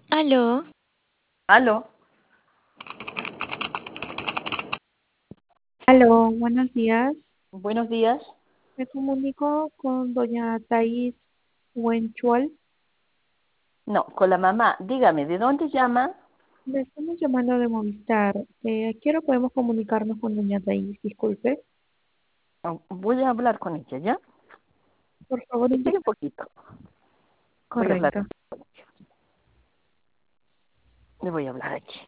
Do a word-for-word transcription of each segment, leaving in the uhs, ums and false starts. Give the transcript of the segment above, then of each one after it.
Aló, Aló, Aló, buenos días. buenos días. Me comunico con doña Thais Wenchual. No, con la mamá. Dígame, ¿de dónde llama? Le estamos llamando de Movistar. Eh, quiero podemos comunicarnos con doña Thais, disculpe. Oh, voy a hablar con ella, ¿ya? Por favor, Espere indique. un poquito. Voy a hablar Correcto. con ella. Le voy a hablar aquí.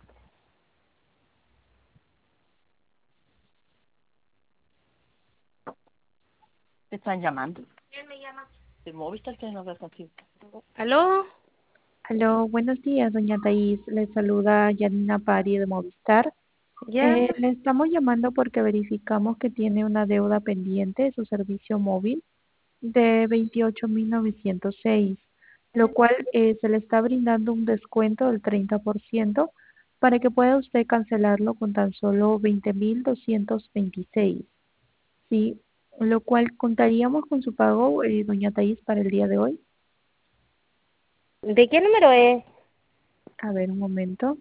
¿Te están llamando? ¿Quién me llama? ¿De Movistar que no hablas contigo? ¿Aló? Aló, buenos días, doña Thais. Le saluda Yanina Pari de Movistar. ¿Ya? Eh, le estamos llamando porque verificamos que tiene una deuda pendiente de su servicio móvil de veintiocho mil novecientos seis, lo cual eh, se le está brindando un descuento del treinta por ciento para que pueda usted cancelarlo con tan solo veinte mil doscientos veintiséis, ¿sí? Lo cual contaríamos con su pago, eh, doña Thais, para el día de hoy. ¿de qué número es? A ver, un momento.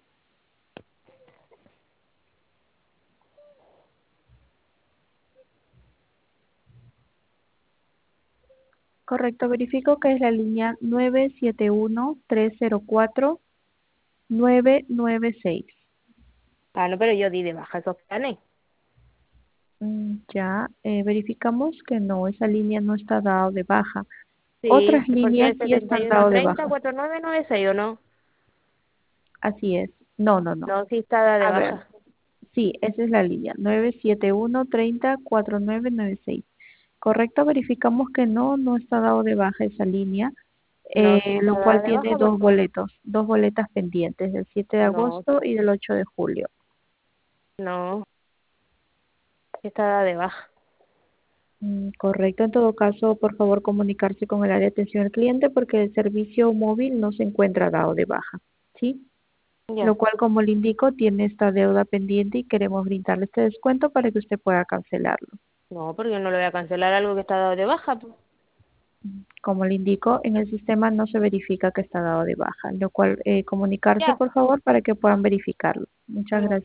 Correcto, verifico que es la línea nueve siete uno tres cero cuatro nueve nueve seis. Ah, no, pero yo di de baja esos planes. Mm, Ya, eh, verificamos que no, esa línea no está dado de baja. Sí, Otras porque líneas es sí setenta están y ocho dado de treinta baja. cuatro nueve nueve seis, ¿o no? Así es. No, no, no. No, sí está dada de A ver, baja. sí, esa es la línea. nueve siete uno treinta cuarenta y nueve noventa y seis. Correcto, verificamos que no, no está dado de baja esa línea, No, sí eh, está lo dada cual de tiene baja dos porque... boletos, dos boletas pendientes, del siete de No, agosto y del ocho de julio. no, sí está dada de baja. Mm, Correcto, en todo caso, por favor comunicarse con el área de atención al cliente porque el servicio móvil no se encuentra dado de baja, ¿sí? Lo Ya. cual, como le indico, tiene esta deuda pendiente y queremos brindarle este descuento para que usted pueda cancelarlo. No, porque yo no le voy a cancelar algo que está dado de baja, pues. Como le indico, en el sistema no se verifica que está dado de baja, lo cual eh, comunicarse, Ya. por favor, para que puedan verificarlo. Muchas Ya. gracias.